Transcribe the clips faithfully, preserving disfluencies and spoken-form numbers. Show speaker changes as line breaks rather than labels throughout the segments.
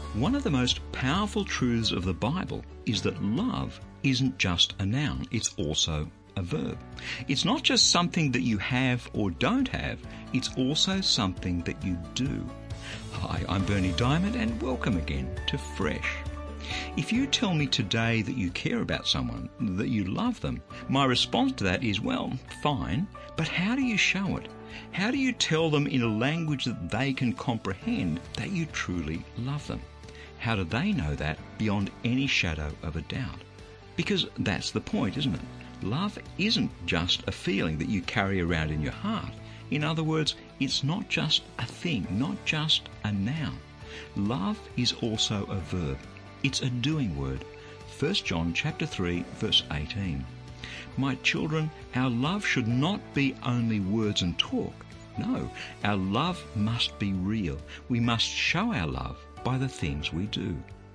One of the most powerful truths of the Bible is that love isn't just a noun, it's also a verb. It's not just something that you have or don't have, it's also something that you do. Hi, I'm Bernie Diamond and welcome again to Fresh. If you tell me today that you care about someone, that you love them, my response to that is, well, fine, but how do you show it? How do you tell them in a language that they can comprehend that you truly love them? How do they know that beyond any shadow of a doubt? Because that's the point, isn't it? Love isn't just a feeling that you carry around in your heart. In other words, it's not just a thing, not just a noun. Love is also a verb. It's a doing word. First John chapter three, verse eighteen. My children, our love should not be only words and talk. No, our love must be real. We must show our love by the things we do.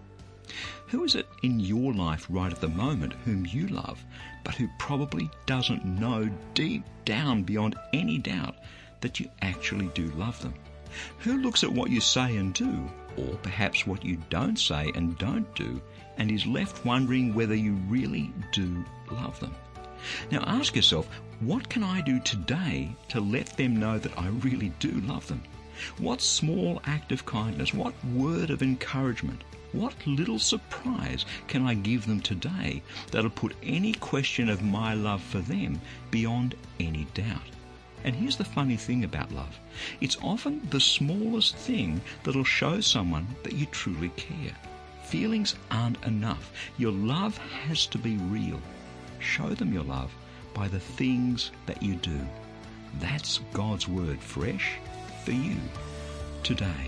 Who is it in your life right at the moment whom you love, but who probably doesn't know deep down beyond any doubt that you actually do love them? Who looks at what you say and do, or perhaps what you don't say and don't do, and is left wondering whether you really do love them? Now ask yourself, what can I do today to let them know that I really do love them? What small act of kindness, what word of encouragement, what little surprise can I give them today that'll put any question of my love for them beyond any doubt? And here's the funny thing about love. It's often the smallest thing that'll show someone that you truly care. Feelings aren't enough. Your love has to be real. Show them your love by the things that you do. That's God's word fresh for you today.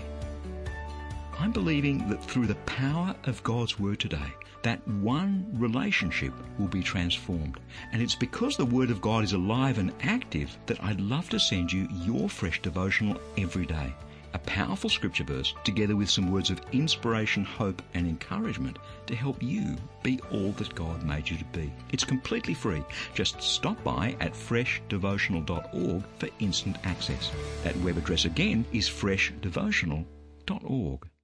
I'm believing that through the power of God's word today, that one relationship will be transformed. And it's because the word of God is alive and active that I'd love to send you your fresh devotional every day. A powerful scripture verse together with some words of inspiration, hope and encouragement to help you be all that God made you to be. It's completely free. Just stop by at fresh devotional dot org for instant access. That web address again is fresh devotional dot org.